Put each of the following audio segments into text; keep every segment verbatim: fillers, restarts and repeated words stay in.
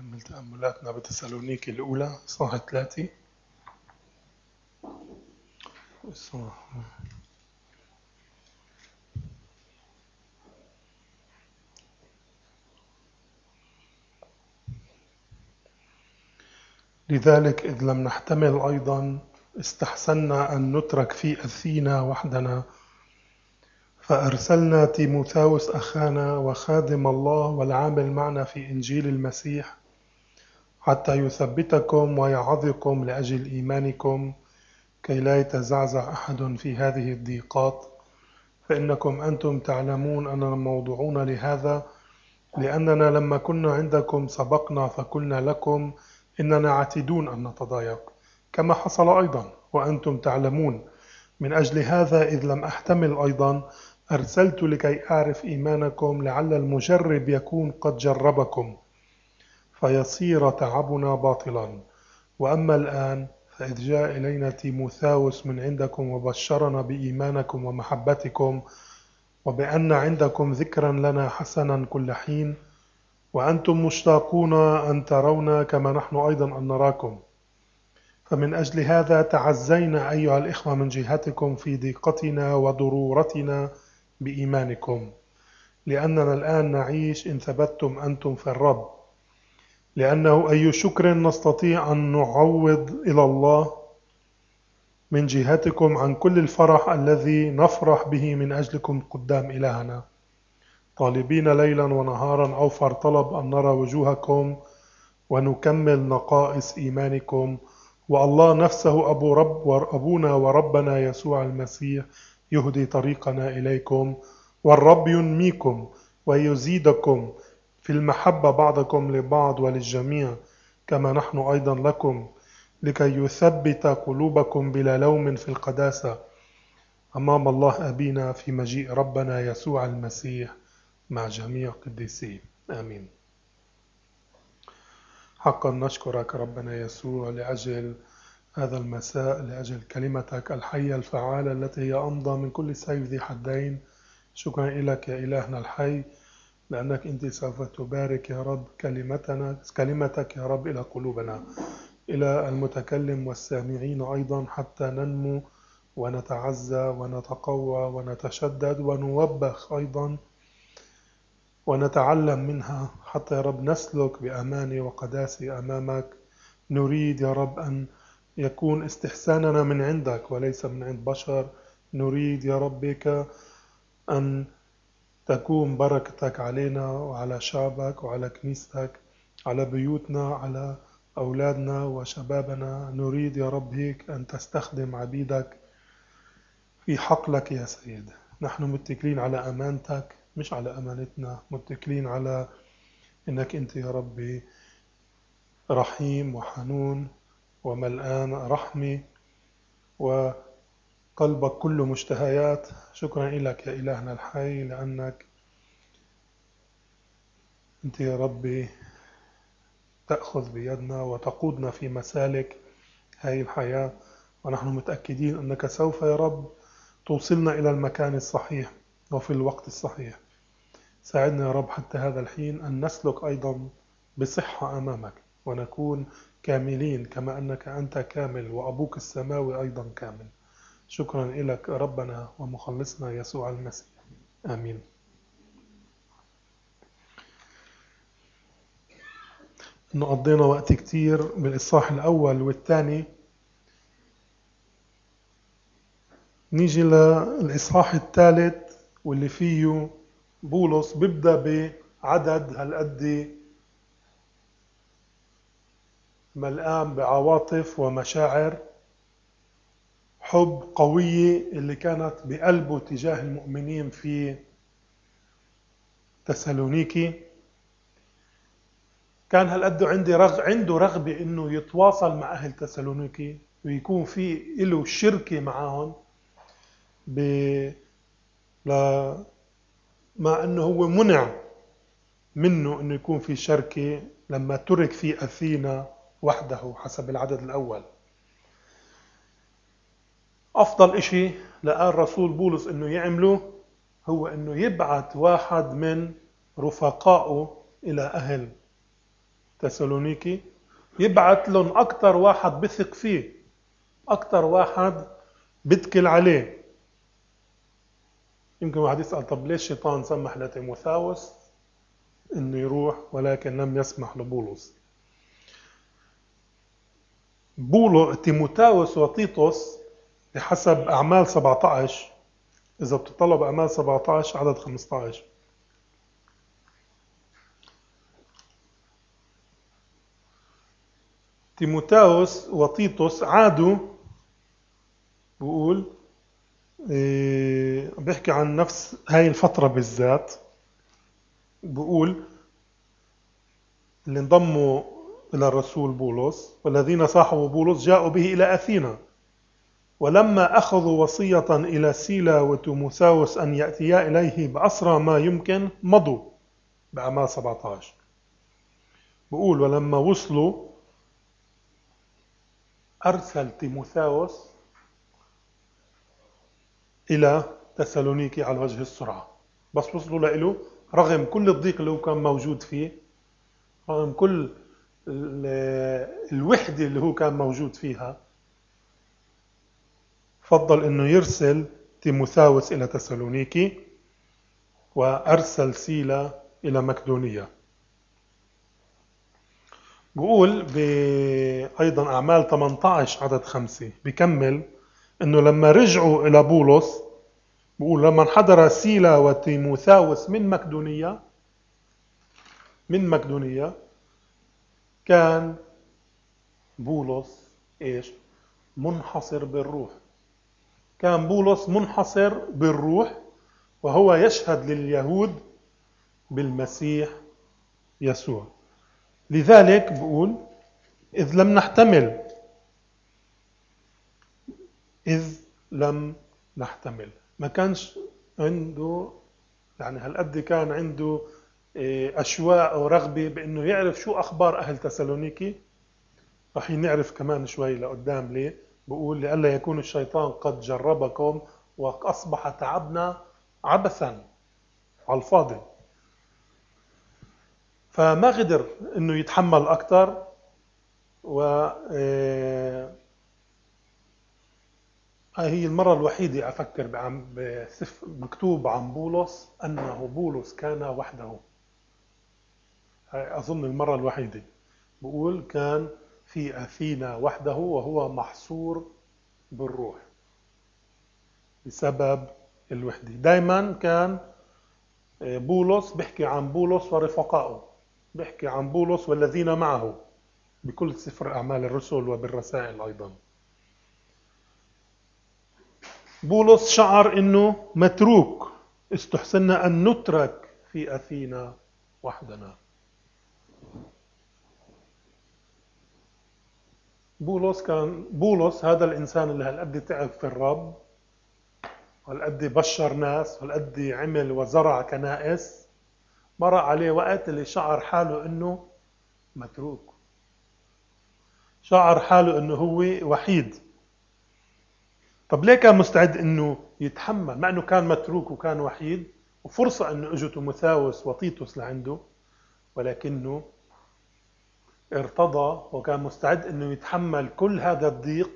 نكمل تأملاتنا بتسالونيكي الأولى إصحاح ثلاثة. لذلك إذ لم نحتمل أيضا استحسنا أن نترك في أثينا وحدنا، فأرسلنا تيموثاوس أخانا وخادم الله والعامل معنا في إنجيل المسيح، حتى يثبتكم ويعظكم لأجل إيمانكم، كي لا يتزعزع أحد في هذه الضيقات. فإنكم أنتم تعلمون أننا موضوعون لهذا، لأننا لما كنا عندكم سبقنا فقلنا لكم إننا عاتدون أن نتضايق، كما حصل أيضا وأنتم تعلمون. من أجل هذا إذ لم أحتمل أيضا أرسلت لكي أعرف إيمانكم، لعل المجرب يكون قد جربكم فيصير تعبنا باطلا. وأما الآن فإذ جاء إلينا تيموثاوس من عندكم وبشرنا بإيمانكم ومحبتكم، وبأن عندكم ذكرا لنا حسنا كل حين، وأنتم مشتاقون أن ترونا كما نحن أيضا أن نراكم. فمن أجل هذا تعزينا أيها الإخوة من جهتكم في ضيقتنا وضرورتنا بإيمانكم، لأننا الآن نعيش إن ثبتتم أنتم في الرب. لأنه أي شكر نستطيع أن نعوض إلى الله من جهتكم عن كل الفرح الذي نفرح به من أجلكم قدام إلهنا، طالبين ليلا ونهارا أوفر طلب أن نرى وجوهكم ونكمل نقائص إيمانكم، والله نفسه أبو رب وأبونا وربنا يسوع المسيح يهدي طريقنا إليكم، والرب ينميكم ويزيدكم في المحبة بعضكم لبعض وللجميع، كما نحن أيضا لكم، لكي يثبت قلوبكم بلا لوم في القداسة أمام الله أبينا في مجيء ربنا يسوع المسيح مع جميع قديسيه. آمين. حقا نشكرك ربنا يسوع لأجل هذا المساء، لأجل كلمتك الحية الفعالة التي هي أمضى من كل سيف ذي حدين. شكرا لك يا إلهنا الحي، لأنك أنت سوف تبارك يا رب كلمتنا كلمتك يا رب إلى قلوبنا، إلى المتكلم والسامعين أيضا، حتى ننمو ونتعزى ونتقوى ونتشدد ونوبخ أيضا ونتعلم منها، حتى يا رب نسلك بأمان وقداسة أمامك. نريد يا رب أن يكون استحساننا من عندك وليس من عند بشر. نريد يا رب بك أن تكون بركتك علينا وعلى شعبك وعلى كنيستك، على بيوتنا، على أولادنا وشبابنا. نريد يا رب هيك أن تستخدم عبيدك في حقلك يا سيد. نحن متكلين على أمانتك مش على أمانتنا، متكلين على إنك أنت يا ربي رحيم وحنون وملآن رحمة وقلبك كله مشتهيات. شكرا لك يا إلهنا الحي، لأنك أنت يا ربي تأخذ بيدنا وتقودنا في مسالك هذه الحياة، ونحن متأكدين أنك سوف يا رب توصلنا إلى المكان الصحيح وفي الوقت الصحيح. ساعدنا يا رب حتى هذا الحين أن نسلك أيضا بصحة أمامك ونكون كاملين كما أنك أنت كامل وأبوك السماوي أيضا كامل. شكرا لك ربنا ومخلصنا يسوع المسيح. آمين. إنه قضينا وقت كتير بالإصحاح الأول والثاني، نيجي للإصحاح الثالث واللي فيه بولس بيبدأ بعدد هالقد ملآن بعواطف ومشاعر حب قوية اللي كانت بقلبه تجاه المؤمنين في تسالونيكي. كان هالقد عنده رغ عنده رغبة إنه يتواصل مع أهل تسالونيكي ويكون في له شركة معهم، ب لا مع إنه هو منع منه إنه يكون في شركة لما ترك في أثينا وحده حسب العدد الأول. أفضل إشي لقى الرسول بولس إنه يعمله هو إنه يبعث واحد من رفقائه إلى أهل تسالونيكي، يبعث لهم أكتر واحد بثق فيه، أكتر واحد بتكل عليه. يمكن واحد يسأل طب ليش الشيطان سمح لتيموثاوس إنه يروح ولكن لم يسمح لبولس؟ بولو تيموثاوس وتيتوس بحسب أعمال سبعة عشر، إذا بتطلب أعمال سبعة عشر عدد خمسة عشر، تيموثاوس وتيتوس عادوا، بقول إيه، بيحكي عن نفس هاي الفترة بالذات، بقول اللي انضموا إلى الرسول بولس والذين صاحبوا بولس جاءوا به إلى أثينا، ولما أخذوا وصية إلى سيلا وتيموثاوس أن يأتيا إليه بأسرع ما يمكن مضوا، بأعمال سبعة عشر. بقول ولما وصلوا أرسل تيموثاوس إلى تسالونيكي على وجه السرعة. بس وصلوا له رغم كل الضيق اللي هو كان موجود فيه، رغم كل الوحدة اللي هو كان موجود فيها، فضل انه يرسل تيموثاوس الى تسالونيكي وارسل سيلا الى مقدونية. بقول بايضا اعمال ثمانية عشر عدد خمسة بكمل انه لما رجعوا الى بولس، بقول لما انحدر سيلا وتيموثاوس من مقدونية من مقدونية كان بولس ايش؟ منحصر بالروح. كان بولس منحصر بالروح وهو يشهد لليهود بالمسيح يسوع. لذلك بقول إذ لم نحتمل إذ لم نحتمل ما كانش عنده، يعني هالقد كان عنده أشواق ورغبة بأنه يعرف شو أخبار أهل تسالونيكي. رح نعرف كمان شوي لقدام ليه بقول لئلا يكون الشيطان قد جربكم وأصبح تعبنا عبثا على الفاضي. فما قدر انه يتحمل اكثر، و هي المرة الوحيدة أفكر مكتوب عن بولس أنه بولس كان وحده. أظن المرة الوحيدة بقول كان في أثينا وحده وهو محصور بالروح بسبب الوحدة. دايما كان بولس بيحكي عن بولس ورفقائه، بيحكي عن بولس والذين معه بكل سفر أعمال الرسل وبالرسائل أيضا. بولس شعر أنه متروك، استحسنا أن نترك في أثينا وحدنا. بولس كان بولس هذا الإنسان اللي هالقد تعب في الرب وهالقد بشر ناس وهالقد عمل وزرع كنائس، مر عليه وقت اللي شعر حاله أنه متروك، شعر حاله أنه هو وحيد. طب ليه كان مستعد أنه يتحمل مع أنه كان متروك وكان وحيد وفرصة أنه اجوا تيموثاوس وتيتوس لعنده، ولكنه ارتضى وكان مستعد أنه يتحمل كل هذا الضيق،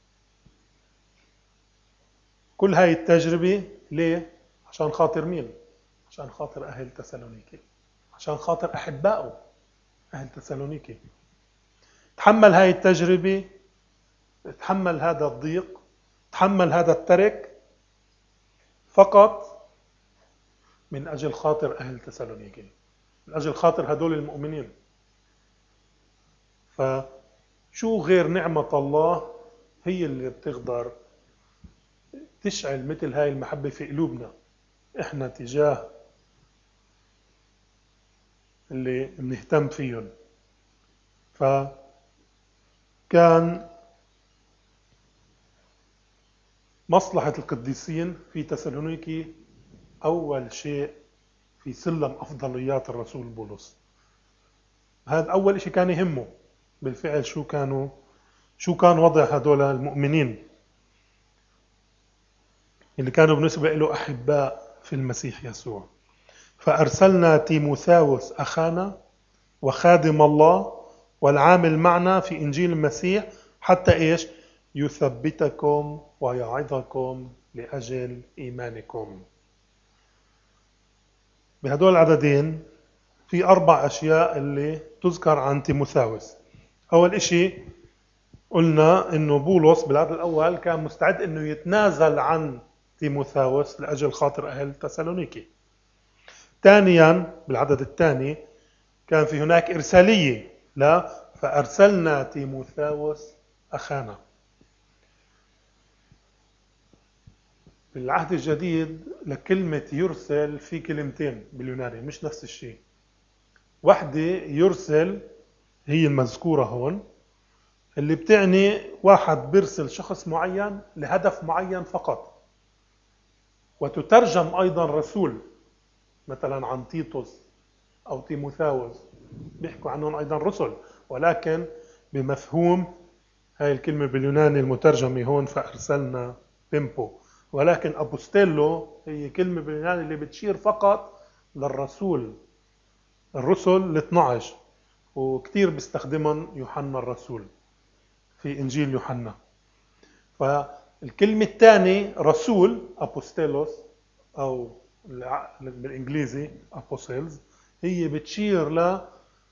كل هاي التجربة. ليه؟ عشان خاطر مين؟ عشان خاطر أهل تسالونيكي، عشان خاطر أحبائه أهل تسالونيكي. تحمل هاي التجربة، تحمل هذا الضيق، تحمل هذا الترك فقط من أجل خاطر أهل تسالونيكي، من أجل خاطر هدول المؤمنين. فشو غير نعمة الله هي اللي بتقدر تشعل مثل هاي المحبة في قلوبنا إحنا تجاه اللي بنهتم فيهم. فكان مصلحة القديسين في تسالونيكي أول شيء في سلم أفضليات الرسول بولس. هذا أول شيء كان يهمه بالفعل، شو كانوا شو كان وضع هذول المؤمنين اللي كانوا بالنسبة له أحباء في المسيح يسوع. فأرسلنا تيموثاوس أخانا وخادم الله والعامل معنا في إنجيل المسيح حتى إيش؟ يثبتكم ويعظكم لأجل إيمانكم. بهدول العددين في أربع أشياء اللي تذكر عن تيموثاوس. أول إشي قلنا إنه بولس بالعدد الأول كان مستعد إنه يتنازل عن تيموثاوس لأجل خاطر أهل تسالونيكي. ثانيا بالعدد الثاني كان في هناك إرسالية، لا فأرسلنا تيموثاوس أخانا. بالعهد الجديد لكلمة يرسل في كلمتين باليوناني مش نفس الشيء. واحدة يرسل هي المذكورة هون اللي بتعني واحد بيرسل شخص معين لهدف معين فقط، وتترجم أيضا رسول، مثلا عن تيتوس أو تيموثاوس بيحكوا عنهم أيضا رسل، ولكن بمفهوم هاي الكلمة باليوناني المترجمة هون فأرسلنا بيمبو. ولكن أبوستيلو هي كلمة باليوناني اللي بتشير فقط للرسول، الرسل الاثنى عشر، وكتير بيستخدمهم يوحنا الرسول في إنجيل يوحنا. فالكلمة الثانية رسول أبوستيلوس أو بالإنجليزي أبوسيلز هي بتشير ل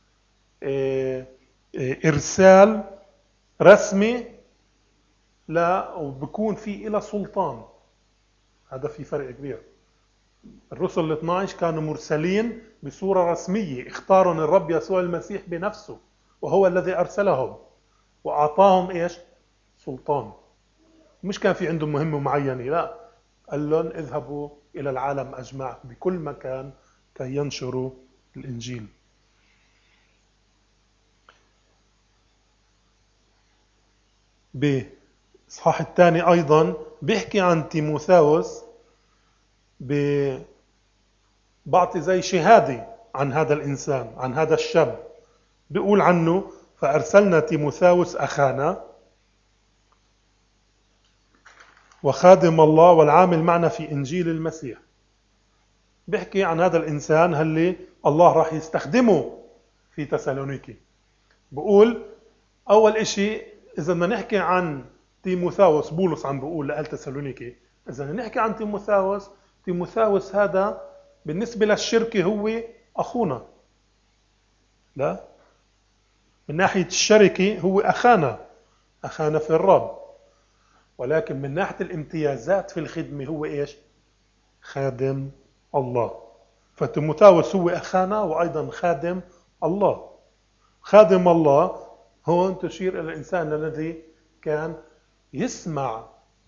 إرسال رسمي لا وبكون في إلى سلطان. هذا في فرق كبير. الرسل الاثنى عشر كانوا مرسلين بصورة رسمية، اختارهم الرب يسوع المسيح بنفسه وهو الذي أرسلهم وأعطاهم إيش؟ سلطان. مش كان في عندهم مهمة معينة، لا، قال لهم اذهبوا إلى العالم أجمع بكل مكان كي ينشروا الإنجيل. بإصحاح الثاني أيضا بيحكي عن تيموثاوس، بعطي زي شهادة عن هذا الإنسان، عن هذا الشاب. بيقول عنه فأرسلنا تيموثاوس أخانا وخادم الله والعامل معنا في إنجيل المسيح. بيحكي عن هذا الإنسان اللي الله راح يستخدمه في تسالونيكي. بقول أول إشي إذا بدنا نحكي عن تيموثاوس، بولس عم بقول لأهل تسالونيكي إذا بدنا نحكي عن تيموثاوس، تيموثاوس هذا بالنسبة للشركة هو أخونا، لا، من ناحية الشركة هو أخانا، أخانا في الرب. ولكن من ناحية الامتيازات في الخدمة هو إيش؟ خادم الله. فتيموثاوس هو أخانا وأيضا خادم الله. خادم الله هون تشير إلى الإنسان الذي كان يسمع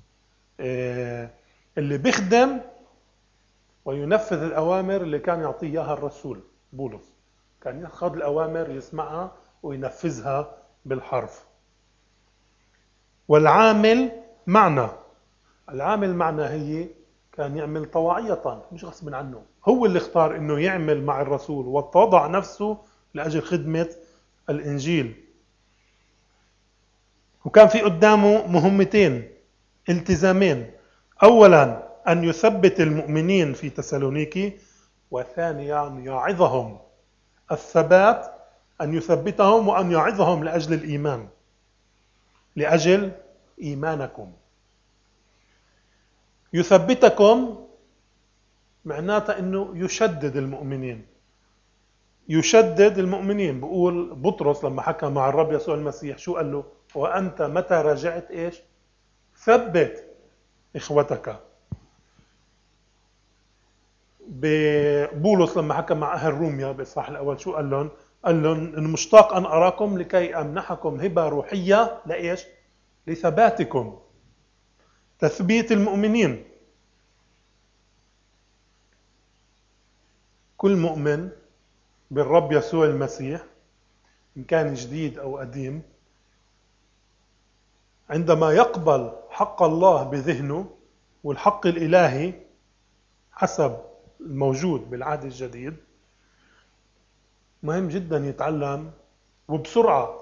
اللي بيخدم وينفذ الأوامر اللي كان يعطيه إياها الرسول بولس. كان يأخذ الأوامر يسمعها وينفذها بالحرف. والعامل معنا، العامل معنا هي كان يعمل طواعية مش غصب عنه، هو اللي اختار انه يعمل مع الرسول وتضع نفسه لأجل خدمة الإنجيل. وكان في قدامه مهمتين، التزامين، أولا أن يثبت المؤمنين في تسالونيكي، وثانيا يعظهم. الثبات أن يثبتهم وأن يعظهم لأجل الإيمان، لأجل إيمانكم. يثبتكم معناتها أنه يشدد المؤمنين، يشدد المؤمنين. بقول بطرس لما حكى مع الرب يسوع المسيح شو قال له؟ وأنت متى رجعت إيش؟ ثبت إخوتك. بولس لما حكى مع أهل روميا بالإصحاح الأول شو قال لهم؟ قال لهم إنه مشتاق أن أراكم لكي أمنحكم هبة روحية لإيش؟ لثباتكم، تثبيت المؤمنين. كل مؤمن بالرب يسوع المسيح إن كان جديد أو قديم عندما يقبل حق الله بذهنه والحق الإلهي حسب الموجود بالعهد الجديد، مهم جدا يتعلم وبسرعة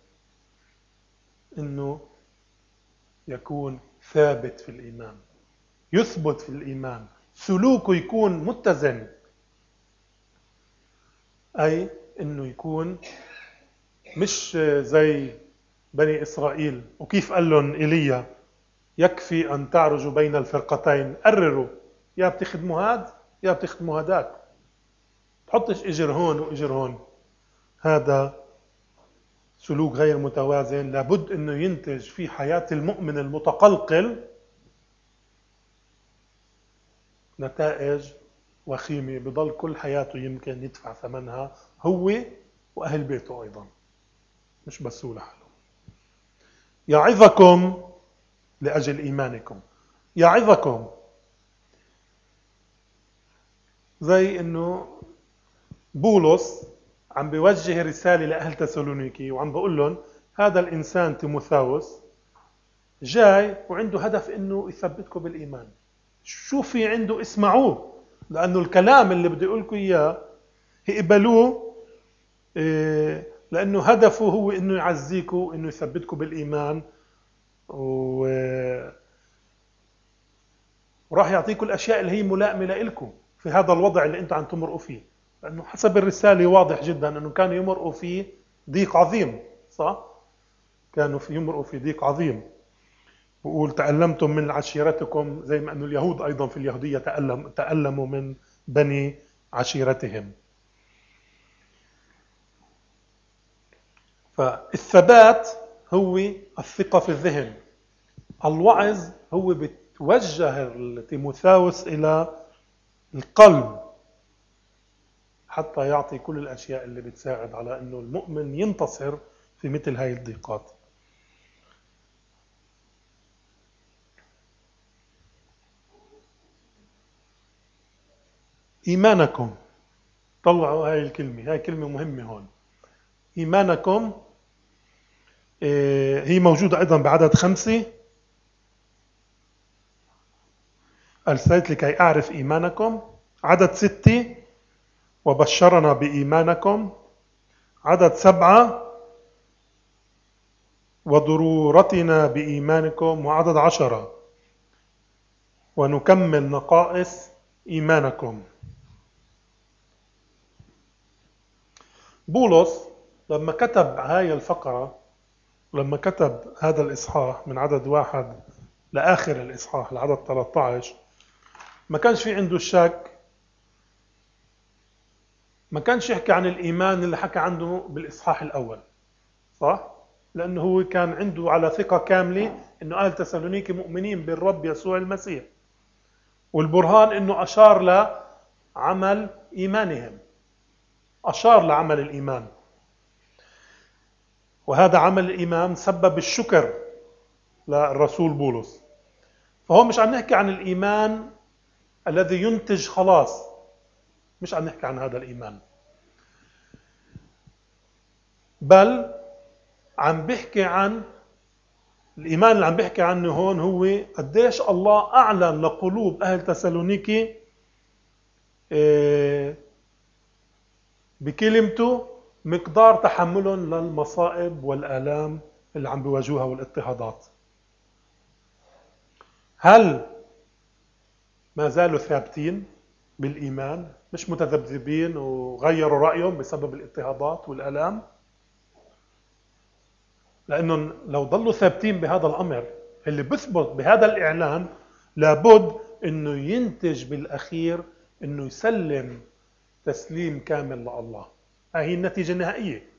إنه يكون ثابت في الإيمان، يثبت في الإيمان، سلوكه يكون متزن، أي إنه يكون مش زي بني إسرائيل. وكيف قال لهم إيليا يكفي أن تعرجوا بين الفرقتين، قرروا يا بتخدموا هاد يا بتخدموا هداك، تحطش إجر هون وإجر هون. هذا سلوك غير متوازن، لابد أنه ينتج في حياة المؤمن المتقلقل نتائج وخيمة بضل كل حياته يمكن يدفع ثمنها هو وأهل بيته أيضا، مش بس هو لحاله. يعظكم لأجل إيمانكم. يعظكم زي أنه بولس عم بيوجه رسالة لأهل تسالونيكي وعم بقول لهم هذا الإنسان تيموثاوس جاي وعنده هدف أنه يثبتكم بالإيمان. شو في عنده اسمعوه، لأنه الكلام اللي بدي أقول لكم إياه اقبلوه، لأنه هدفه هو أنه يعزيكم، أنه يثبتكم بالإيمان، وراح يعطيكم الأشياء اللي هي ملائمة لكم في هذا الوضع اللي أنتم عم تمرقوا فيه. لأنه حسب الرسالة واضح جدا أنه كانوا يمرقوا في ضيق عظيم، صح؟ كانوا في يمرقوا في ضيق عظيم. بقول تألمتم من عشيرتكم، زي ما أنه اليهود أيضا في اليهودية تألم تألموا من بني عشيرتهم. فالثبات هو الثقة في الذهن. الوعظ هو بتوجه تيموثاوس إلى القلب حتى يعطي كل الأشياء اللي بتساعد على أنه المؤمن ينتصر في مثل هاي الضيقات. إيمانكم، طلعوا هاي الكلمة، هاي كلمة مهمة هون. إيمانكم هي موجودة أيضا بعدد خمسة. أرسلت لكي أعرف إيمانكم. عدد ستة وبشرنا بإيمانكم. عدد سبعة وضرورتنا بإيمانكم. وعدد عشرة ونكمل نقائص إيمانكم. بولس لما كتب هاي الفقرة، لما كتب هذا الإصحاح من عدد واحد لآخر الإصحاح لعدد ثلاثة عشر، ما كانش في عنده شك، ما كانش يحكي عن الإيمان اللي حكى عنه بالإصحاح الأول، صح؟ لأنه هو كان عنده على ثقة كاملة أنه أهل تسالونيكي مؤمنين بالرب يسوع المسيح، والبرهان أنه أشار لعمل إيمانهم، أشار لعمل الإيمان، وهذا عمل الإيمان سبب الشكر للرسول بولس. فهو مش عم نحكي عن الإيمان الذي ينتج خلاص، مش عم نحكي عن هذا الإيمان، بل عم بيحكي عن الإيمان اللي عم بيحكي عنه هون هو قديش الله أعلن لقلوب أهل تسالونيكي بكلمته مقدار تحملهم للمصائب والآلام اللي عم بيواجهوها والاضطهادات. هل ما زالوا ثابتين بالإيمان، مش متذبذبين وغيروا رأيهم بسبب الاضطهادات والآلام؟ لأنهم لو ضلوا ثابتين بهذا الأمر اللي بثبت بهذا الإعلان، لابد أنه ينتج بالأخير أنه يسلم تسليم كامل لله. هذه النتيجة النهائية.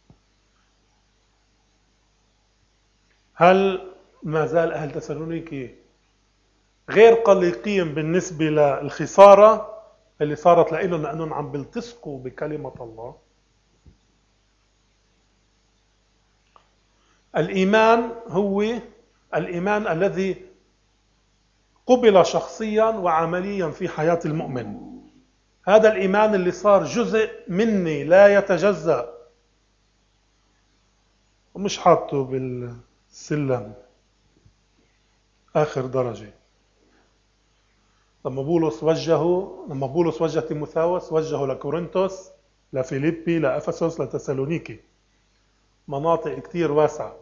هل ما زال أهل تسالونيكي غير قلقين بالنسبة للخسارة اللي صارت لهم لأنهم عم بيلتصقوا بكلمة الله؟ الإيمان هو الإيمان الذي قبل شخصيا وعمليا في حياة المؤمن. هذا الإيمان اللي صار جزء مني لا يتجزأ، ومش حاطه بالسلم آخر درجة. لما بولس وجهه لما بولس وجه تيموثاوس وجهه لكورنثوس، لفيليبي، لأفسس، لتسالونيكي، مناطق كتير واسعة.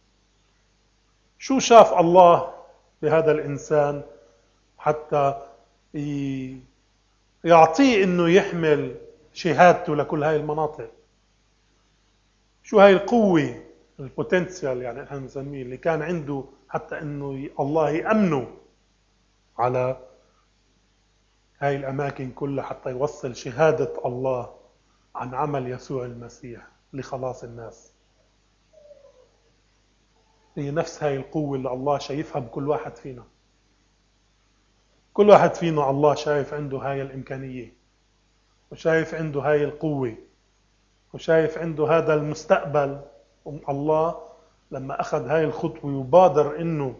شو شاف الله بهذا الإنسان حتى يعطيه إنه يحمل شهادته لكل هاي المناطق؟ شو هاي القوة البوتنسيال يعني احنا بنسميه اللي كان عنده حتى انه الله يأمنه على هاي الأماكن كلها حتى يوصل شهادة الله عن عمل يسوع المسيح لخلاص الناس. هي نفس هاي القوة اللي الله شايفها بكل واحد فينا. كل واحد فينا الله شايف عنده هاي الإمكانية، وشايف عنده هاي القوة، وشايف عنده هذا المستقبل. الله لما أخذ هاي الخطوة وبادر إنه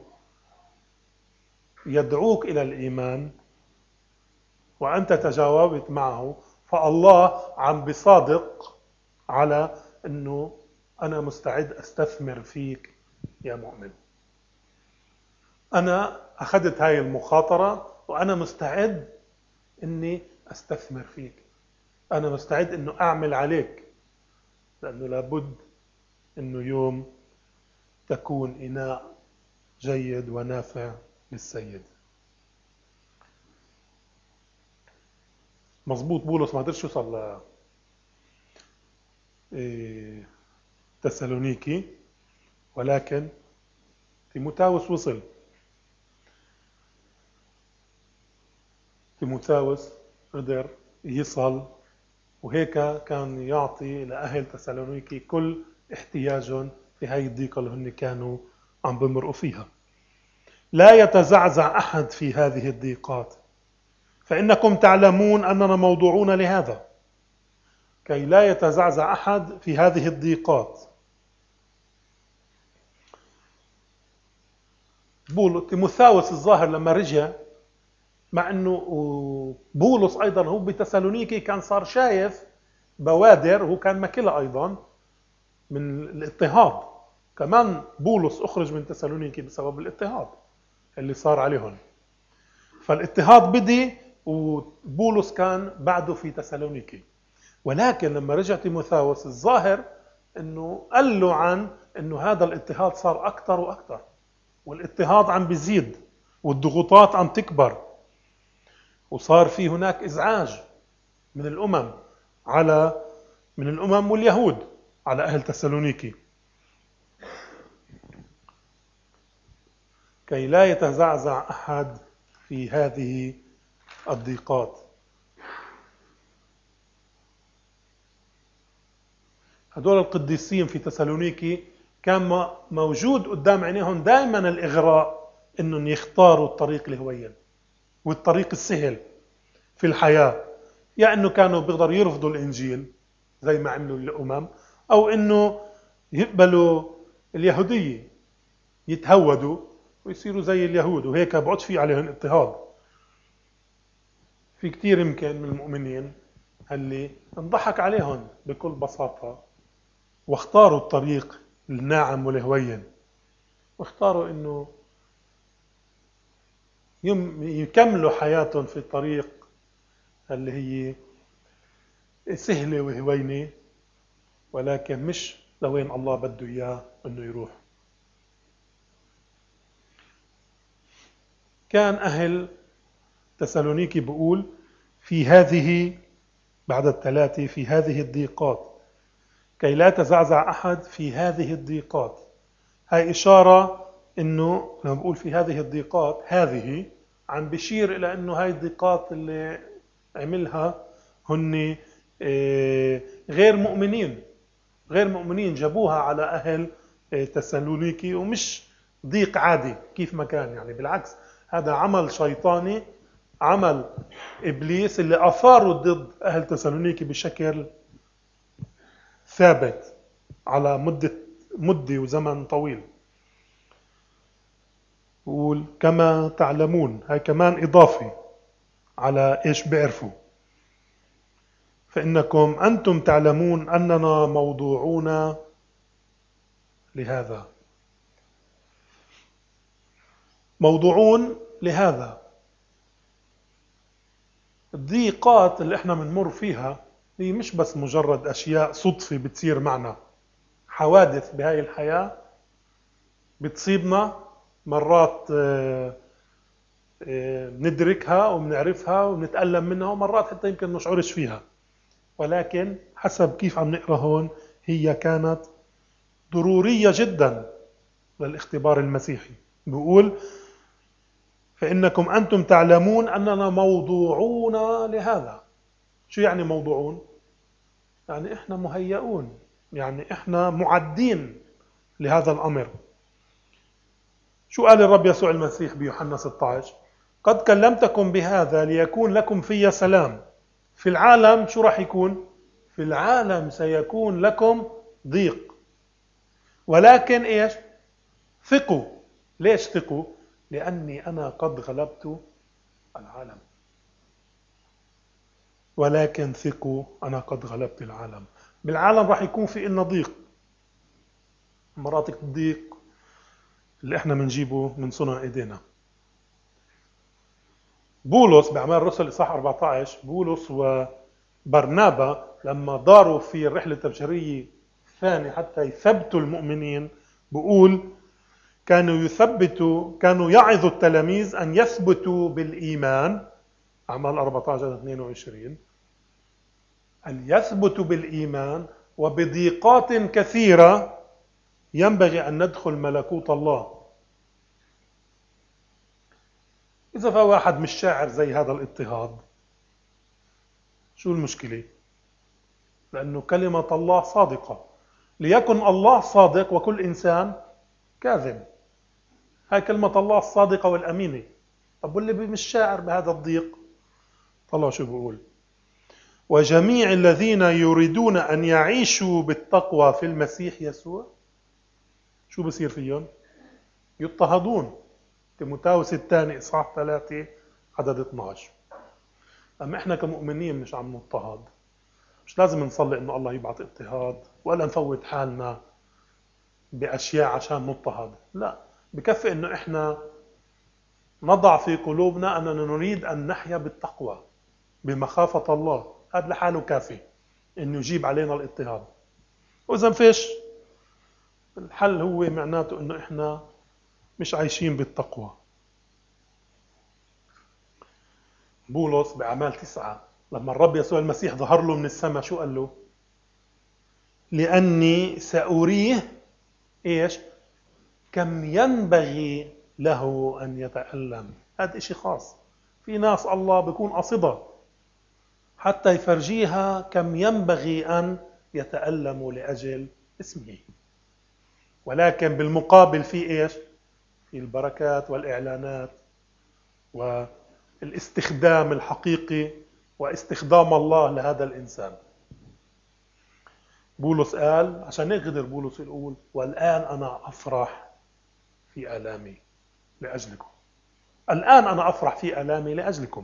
يدعوك إلى الإيمان وأنت تجاوبت معه، فالله عم بصادق على إنه أنا مستعد أستثمر فيك يا مؤمن. أنا أخذت هاي المخاطرة وأنا مستعد إني أستثمر فيك. أنا مستعد إنه أعمل عليك، لأنه لابد إنه يوم تكون إناء جيد ونافع للسيد. مظبوط، بولس ما قدرش يوصل ل تسالونيكي، ولكن تيموثاوس وصل. تيموثاوس قدر يصل، وهيك كان يعطي لأهل تسالونيكي كل احتياجهم في هاي الضيقة اللي هن كانوا عم بمرقوا فيها. لا يتزعزع أحد في هذه الضيقات، فإنكم تعلمون أننا موضوعون لهذا، كي لا يتزعزع أحد في هذه الضيقات. بولس تيموثاوس الظاهر لما رجع، مع أنه بولس أيضا هو بتسالونيكي كان صار شايف بوادر، وهو كان ماكلها أيضا من الاضطهاد. كمان بولس أخرج من تسالونيكي بسبب الاضطهاد اللي صار عليهم. فالاضطهاد بدي وبولس كان بعده في تسالونيكي. ولكن لما رجع تيموثاوس الظاهر انه قال له عن انه هذا الاضطهاد صار اكثر واكثر، والاضطهاد عم بيزيد، والضغوطات عم تكبر، وصار في هناك ازعاج من الامم على من الامم واليهود على اهل تسالونيكي، كي لا يتزعزع احد في هذه الضيقات. هدول القديسين في تسالونيكي كان موجود قدام عينيهم دائما الإغراء إنهم يختاروا الطريق الهوين والطريق السهل في الحياة، يا إنه كانوا بيقدروا يرفضوا الإنجيل زي ما عملوا الأمم، أو إنه يقبلوا اليهودية، يتهودوا ويصيروا زي اليهود، وهيك بعد في عليهم اضطهاد. في كتير يمكن من المؤمنين اللي انضحك عليهم بكل بساطة واختاروا الطريق الناعم والهوين، واختاروا انه يكملوا حياتهم في الطريق اللي هي سهلة وهوينة، ولكن مش لوين الله بده اياه انه يروح. كان اهل تسالونيكي بيقول في هذه بعد الثلاثة في هذه الضيقات، كي لا تزعزع أحد في هذه الضيقات. هاي إشارة إنه لما بقول في هذه الضيقات، هذه عم بشير إلى إنه هاي الضيقات اللي عملها هن غير مؤمنين غير مؤمنين جابوها على أهل تسالونيكي، ومش ضيق عادي كيف ما كان، يعني بالعكس هذا عمل شيطاني، عمل إبليس اللي أثاره ضد أهل تسالونيكي بشكل ثابت على مدة مدة وزمن طويل. وكما تعلمون، هاي كمان إضافة على إيش بيعرفوا، فإنكم أنتم تعلمون أننا موضوعون لهذا. موضوعون لهذا. الضيقات اللي احنا بنمر فيها هي مش بس مجرد أشياء صدفة بتصير معنا، حوادث بهاي الحياة بتصيبنا مرات ندركها وبنعرفها وبنتألم منها، ومرات حتى يمكن نشعرش فيها، ولكن حسب كيف عم نقرأ هون هي كانت ضرورية جدا للاختبار المسيحي. بيقول فإنكم أنتم تعلمون أننا موضوعون لهذا. شو يعني موضوعون؟ يعني إحنا مهيئون، يعني إحنا معدين لهذا الأمر. شو قال الرب يسوع المسيح بيوحنا ستة عشر؟ قد كلمتكم بهذا ليكون لكم في سلام. في العالم شو راح يكون؟ في العالم سيكون لكم ضيق، ولكن إيش؟ ثقوا. ليش ثقوا؟ لأني أنا قد غلبت العالم. ولكن ثقوا أنا قد غلبت العالم. بالعالم راح يكون في إلنا ضيق، مرات الضيق اللي احنا بنجيبه من صنع ايدينا. بولس بأعمال الرسل إصحاح أربعة عشر، بولس وبرنابا لما داروا في الرحلة التبشيرية الثانية حتى يثبتوا المؤمنين، بقول كانوا يثبتوا كانوا يعظوا التلاميذ أن يثبتوا بالإيمان. أعمال أربعة عشر اثنين وعشرين، أن يثبتوا بالإيمان وبضيقات كثيرة ينبغي أن ندخل ملكوت الله. إذا فواحد مش شاعر زي هذا الاضطهاد، شو المشكلة؟ لأنه كلمة الله صادقة. ليكن الله صادق وكل إنسان كاذب. هاي كلمة الله الصادقة والأمينة. طب واللي مش شاعر بهذا الضيق، طلع شو بقول؟ وجميع الذين يريدون أن يعيشوا بالتقوى في المسيح يسوع، شو بصير فيهم؟ يضطهدون. تيموثاوس الثاني إصحاح ثلاثة عدد اثناشر. أما إحنا كمؤمنين مش عم نضطهد، مش لازم نصلي إنه الله يبعث اضطهاد ولا نفوت حالنا بأشياء عشان نضطهد. لا، بكفي إنه إحنا نضع في قلوبنا أننا نريد أن نحيا بالتقوى بمخافة الله. هذا لحاله كافي إنه يجيب علينا الاضطهاد. وإذا ما فيش، الحل هو معناته إنه إحنا مش عايشين بالتقوى. بولس بأعمال تسعة لما الرب يسوع المسيح ظهر له من السماء، شو قال له؟ لأني سأريه إيش؟ كم ينبغي له أن يتألم. هذا إشي خاص. في ناس الله بيكون قصدها حتى يفرجيها كم ينبغي أن يتألموا لأجل اسمه. ولكن بالمقابل في إيش؟ في البركات والإعلانات والاستخدام الحقيقي واستخدام الله لهذا الإنسان. بولس قال، عشان هيك قدر بولس يقول والآن أنا أفرح في آلامي لأجلكم. الآن أنا أفرح في آلامي لأجلكم.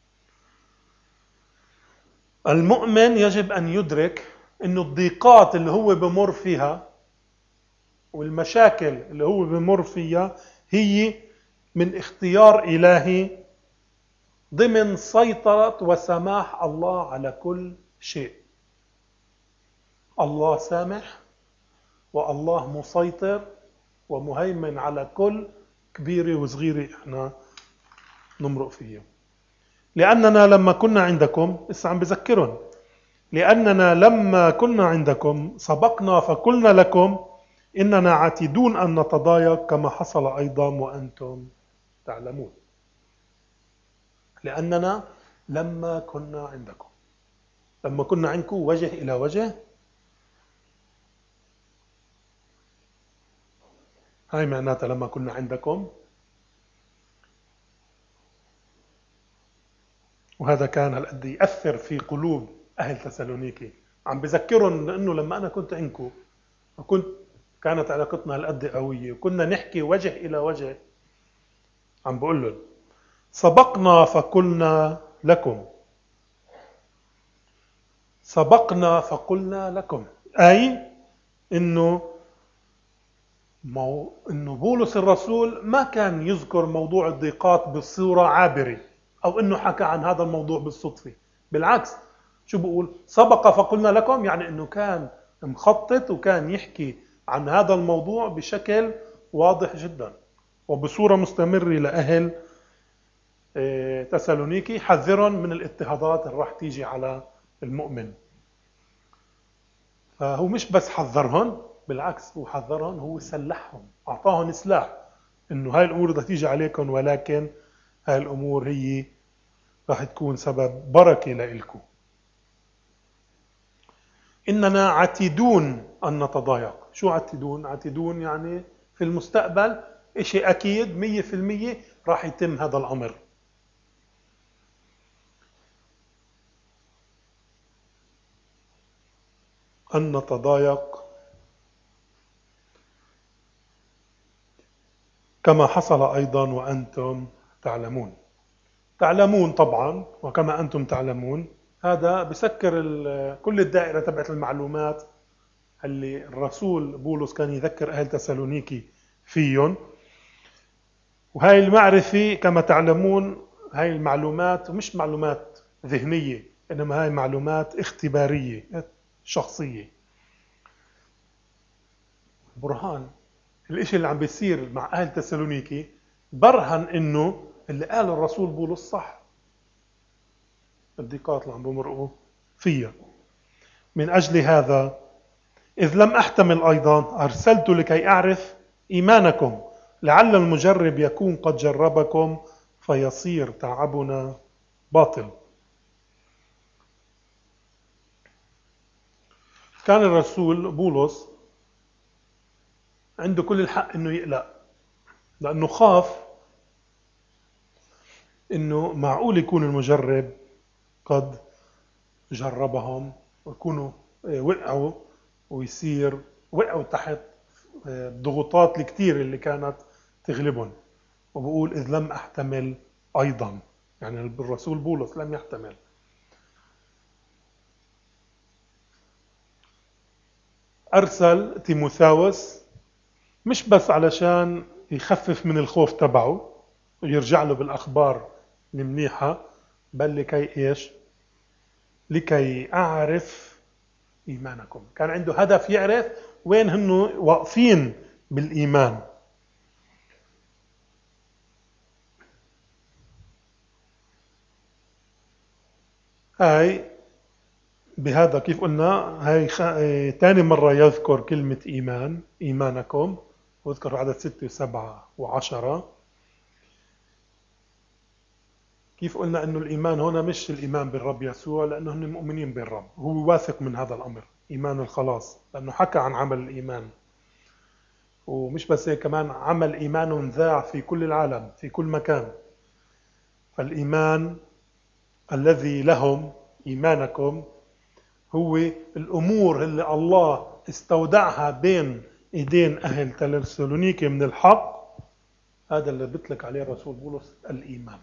المؤمن يجب أن يدرك أن الضيقات اللي هو بمر فيها والمشاكل اللي هو بمر فيها هي من اختيار إلهي ضمن سيطرة وسماح الله على كل شيء. الله سامح والله مسيطر ومهيمن على كل كبيرة وصغيرة احنا نمرق فيها. لأننا لما كنا عندكم، لسه عم بذكرهم، لأننا لما كنا عندكم سبقنا فقلنا لكم إننا عاتدون أن نتضايق كما حصل أيضا وأنتم تعلمون. لأننا لما كنا عندكم، لما كنا عندكم وجه إلى وجه، هاي معناتها لما كنا عندكم. وهذا كان هالقد يأثر في قلوب أهل تسالونيكي. عم بذكرهم إنه لما أنا كنت عندكم وكنت كانت علاقتنا هالقد قوية وكنا نحكي وجه إلى وجه. عم بقول لهم سبقنا فقلنا لكم، سبقنا فقلنا لكم، أي إنه مو إنه بولس الرسول ما كان يذكر موضوع الضيقات بصورة عابرة أو إنه حكى عن هذا الموضوع بالصدفة. بالعكس، شو بقول؟ سبق فقلنا لكم، يعني إنه كان مخطط وكان يحكي عن هذا الموضوع بشكل واضح جدا وبصورة مستمرة لأهل تسالونيكي، حذرهم من الاضطهادات اللي راح تيجي على المؤمن. فهو مش بس حذرهم، بالعكس هو حذرهم، هو سلحهم، أعطاهم سلاح إنه هاي الأمور بدها تيجي عليكم، ولكن هاي الأمور هي راح تكون سبب بركة لإلكم. إننا عتيدون أن نتضايق. شو عتيدون؟ عتيدون يعني في المستقبل إشي أكيد مية في المية راح يتم هذا الأمر. أن نتضايق كما حصل أيضا وأنتم تعلمون. تعلمون طبعا، وكما أنتم تعلمون، هذا بسكر كل الدائرة تبعت المعلومات اللي الرسول بولس كان يذكر أهل تسالونيكي فيهم. وهي المعرفة كما تعلمون، هاي المعلومات مش معلومات ذهنية، إنما هاي معلومات اختبارية شخصية. برهان الاشي اللي عم بيصير مع أهل تسالونيكي برهن إنه اللي قال الرسول بولس صح. الضيقات اللي عم بمرقوا فيها. من أجل هذا إذ لم أحتمل أيضا أرسلت لكي أعرف إيمانكم، لعل المجرب يكون قد جربكم فيصير تعبنا باطل. كان الرسول بولس عنده كل الحق إنه يقلق، لأنه خاف إنه معقول يكون المجرب قد جربهم ويكونوا وقعوا ويصير وقعوا تحت الضغوطات الكتير اللي كانت تغلبهم. وبقول إذ لم أحتمل أيضا، يعني الرسول بولس لم يحتمل. أرسل تيموثاوس مش بس علشان يخفف من الخوف تبعه ويرجع له بالأخبار المنيحة، بل لكي إيش؟ لكي أعرف إيمانكم. كان عنده هدف يعرف وين هنو واقفين بالإيمان. هاي بهذا كيف قلنا، هاي خ... تاني مرة يذكر كلمة إيمان، إيمانكم، وذكر عدد ستة وسبعة وعشرة. كيف قلنا أنه الإيمان هنا مش الإيمان بالرب يسوع، لأنه هم مؤمنين بالرب، هو واثق من هذا الأمر، إيمان الخلاص، لأنه حكى عن عمل الإيمان. ومش بس هيك، كمان عمل إيمان ذاع في كل العالم في كل مكان. فالإيمان الذي لهم، إيمانكم، هو الأمور اللي الله استودعها بين إيدين أهل تسالونيكي من الحق. هذا اللي بيطلق عليه الرسول بولس الإيمان.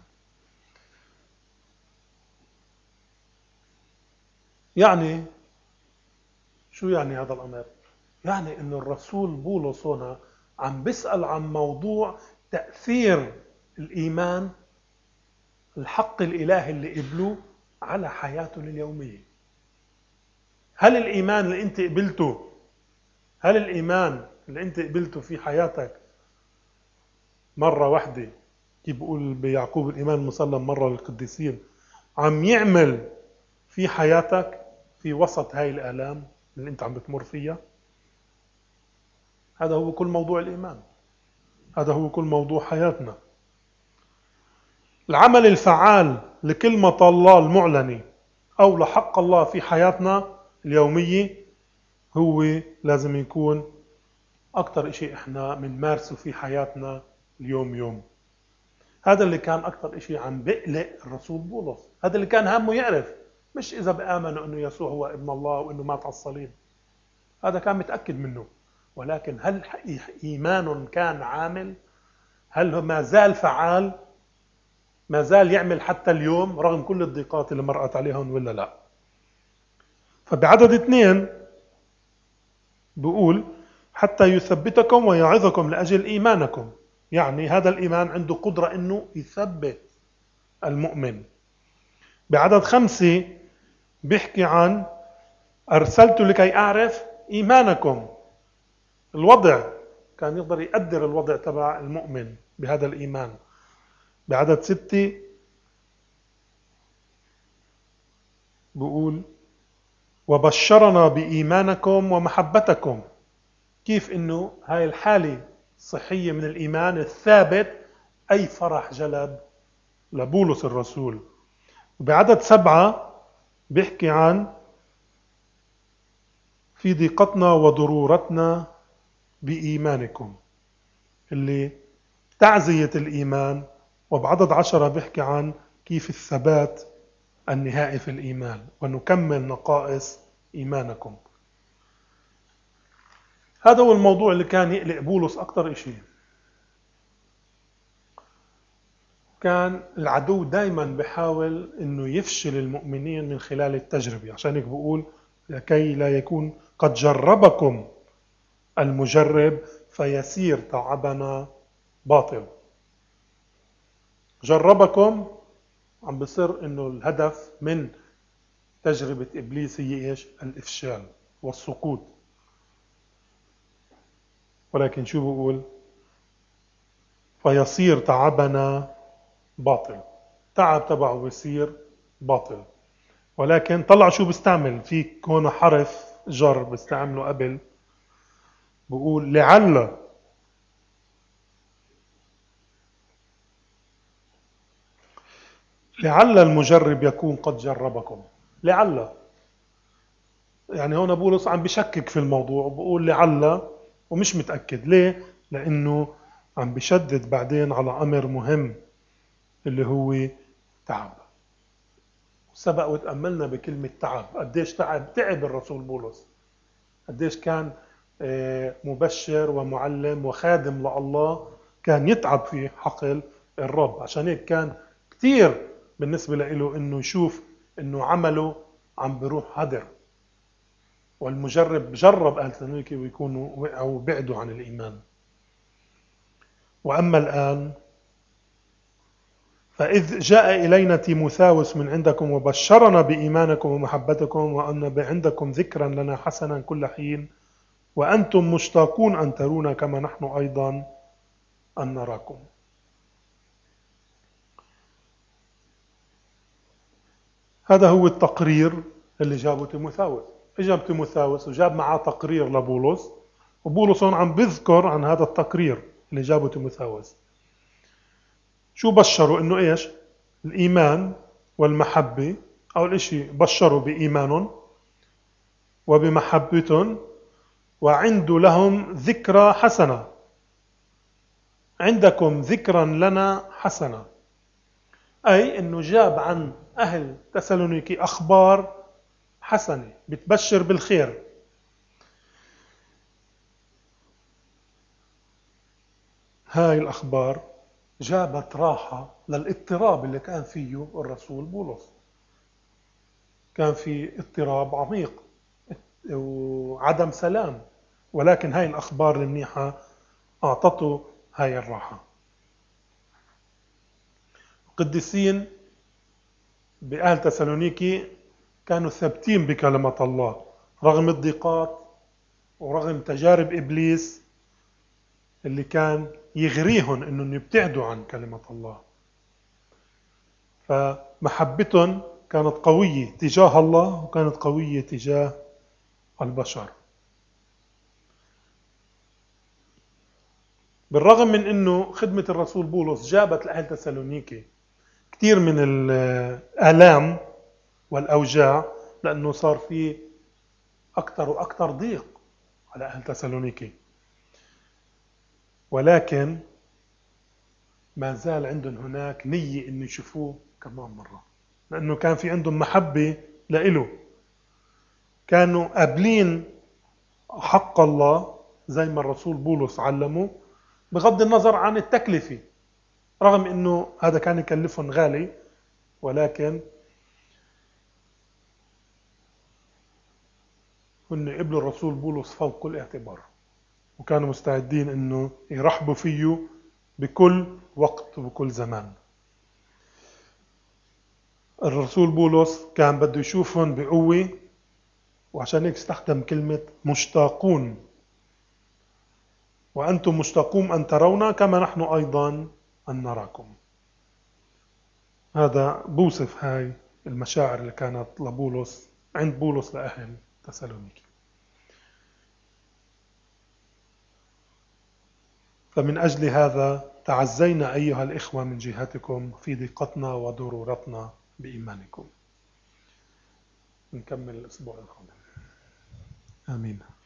يعني شو يعني هذا الأمر؟ يعني إنه الرسول بولس هنا عم بيسأل عن موضوع تأثير الإيمان، الحق الإلهي اللي قبلوه على حياتهم اليومية. هل الإيمان اللي أنت قبلته، هل الإيمان اللي أنت قبلته في حياتك مرة واحدة، كيف بقول بيعقوب الإيمان المسلم مرة للقديسين، عم يعمل في حياتك في وسط هاي الآلام اللي أنت عم بتمر فيها؟ هذا هو كل موضوع الإيمان، هذا هو كل موضوع حياتنا. العمل الفعال لكلمة الله المعلنة أو لحق الله في حياتنا اليومية هو لازم يكون أكتر إشي إحنا بنمارسه في حياتنا اليوم يوم. هذا اللي كان أكتر إشي عم بقلق الرسول بولس، هذا اللي كان همه يعرف، مش إذا بآمنوا أنه يسوع هو ابن الله وأنه مات على الصليب، هذا كان متأكد منه، ولكن هل إيمان كان عامل؟ هل ما زال فعال؟ ما زال يعمل حتى اليوم رغم كل الضيقات اللي مرقت عليهم ولا لا؟ فبعدد اثنين بيقول حتى يثبتكم ويعظكم لأجل إيمانكم. يعني هذا الإيمان عنده قدرة أنه يثبت المؤمن. بعدد خمسة بيحكي عن أرسلت لكي أعرف إيمانكم، الوضع، كان يقدر يقدر الوضع تبع المؤمن بهذا الإيمان. بعدد ستة بيقول وبشرنا بإيمانكم ومحبتكم. كيف إنه هاي الحالة الصحية من الإيمان الثابت أي فرح جلب لبولس الرسول. وبعدد سبعة بيحكي عن في ضيقتنا وضرورتنا بإيمانكم، اللي تعزية الإيمان. وبعدد عشرة بيحكي عن كيف الثبات النهائي في الإيمان ونكمل نقائص إيمانكم. هذا هو الموضوع اللي كان يقلق بولس أكتر إشي. كان العدو دايما بحاول إنه يفشل المؤمنين من خلال التجربة، عشان هيك بقول لكي لا يكون قد جربكم المجرب فيسير تعبنا باطل. جربكم عم بصير إنه الهدف من تجربة إبليس هي إيش؟ الإفشال والسقوط. ولكن شو بقول؟ فيصير تعبنا باطل. تعب تبعه بيصير باطل. ولكن طلع شو بستعمل في هون حرف جر بستعمله قبل، بقول لعل. لعل المجرب يكون قد جربكم. لعل يعني هون بولس عم بشكك في الموضوع، بقول لعل ومش متأكد. ليه؟ لأنه عم بشدد بعدين على أمر مهم اللي هو تعب. سبق وتأملنا بكلمة تعب، قديش تعب تعب الرسول بولس، قديش كان مبشر ومعلم وخادم لله، كان يتعب في حقل الرب. عشان هيك كان كتير بالنسبة له إنه يشوف إنه عمله عم بروح هدر. والمجرب جرب أهل تسالونيكي ويكونوا أو بعدوا عن الإيمان. وأما الآن فإذ جاء إلينا تيموثاوس من عندكم وبشرنا بإيمانكم ومحبتكم وأن عندكم ذكرا لنا حسنا كل حين وأنتم مشتاقون أن ترونا كما نحن أيضا أن نراكم. هذا هو التقرير اللي جابه تيموثاوس. اجى تيموثاوس وجاب معاه تقرير لبولس، وبولس هون عم بذكر عن هذا التقرير اللي جابه تيموثاوس. شو بشروا؟ انه ايش؟ الايمان والمحبة. اول شيء بشروا بايمان وبمحبة وعند لهم ذكرى حسنة. عندكم ذكرا لنا حسنة، اي انه جاب عن اهل تسالونيكي اخبار حسنة بتبشر بالخير. هاي الاخبار جابت راحة للاضطراب اللي كان فيه الرسول بولس. كان في اضطراب عميق وعدم سلام، ولكن هاي الأخبار المنيحة أعطته هاي الراحة. القديسين بأهل تسالونيكي كانوا ثابتين بكلمة الله رغم الضيقات ورغم تجارب إبليس اللي كان يغريهم إنهم يبتعدوا عن كلمة الله. فمحبتهم كانت قوية تجاه الله وكانت قوية تجاه البشر. بالرغم من انه خدمة الرسول بولس جابت لأهل تسالونيكي كثير من الآلام والأوجاع، لأنه صار في أكثر وأكثر ضيق على أهل تسالونيكي، ولكن ما زال عندهم هناك نية إنه يشوفوه كمان مرة، لأنه كان في عندهم محبة لإله. كانوا قابلين حق الله زي ما الرسول بولس علمه بغض النظر عن التكلفة، رغم انه هذا كان يكلفهم غالي، ولكن هن قبلوا الرسول بولس فوق كل اعتبار، وكانوا مستعدين انه يرحبوا فيه بكل وقت وبكل زمان. الرسول بولس كان بده يشوفهم بقوة، وعشان هيك استخدم كلمة مشتاقون. وأنتم مشتاقون أن ترونا كما نحن أيضا أن نراكم. هذا بوصف هاي المشاعر اللي كانت لبولس عند بولس لأهل تسالونيكي. فمن أجل هذا تعزينا أيها الإخوة من جهتكم في ضيقتنا وضرورتنا بإيمانكم. نكمل الأسبوع القادم. آمين.